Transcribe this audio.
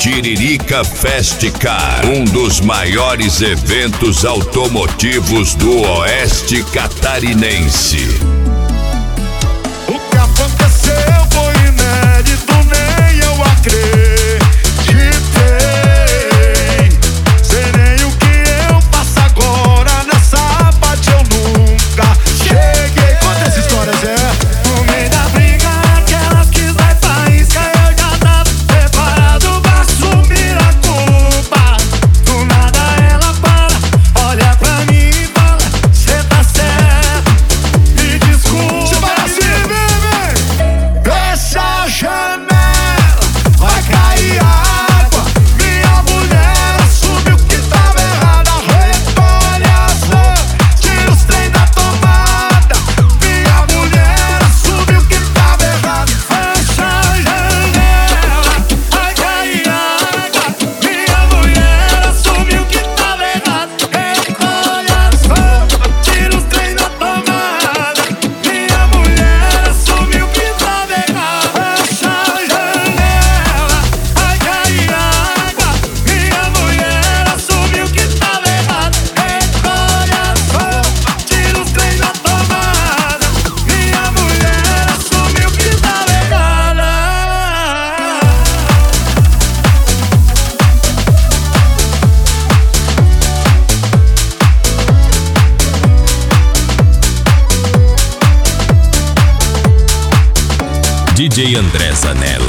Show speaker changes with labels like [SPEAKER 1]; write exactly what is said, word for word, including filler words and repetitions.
[SPEAKER 1] Tiririca Festcar, um dos maiores eventos automotivos do Oeste Catarinense.
[SPEAKER 2] O que aconteceu foi inédito, nem eu acreditei. Sei nem o que eu faço agora, nessa parte eu nunca cheguei. Conta essa história, Zé. No meio da briga, aquelas que vai faísca, eu já tava preparado pra assumir a culpa. Do nada ela para, olha pra mim e fala: cê tá certo, me desculpa. Cê vai assim, bebê. Fecha a janela, vai cair água. Minha mulher assume o que tava errado. Recolhe as mãos, tira os trem da tomada. Minha mulher assume o que tava errado. Fecha a janela, vai cair água. Minha mulher assume o que tava errado. Recolhe as mãos, tira os trem da tomada. Minha mulher assume o que tava errado. Fecha a janela, vai cair água. Minha mulher assume o que tava errado. Recolhe as mãos, tira os trem da tomada. Minha mulher assume o que tava errado.
[SPEAKER 1] D J André Zanella.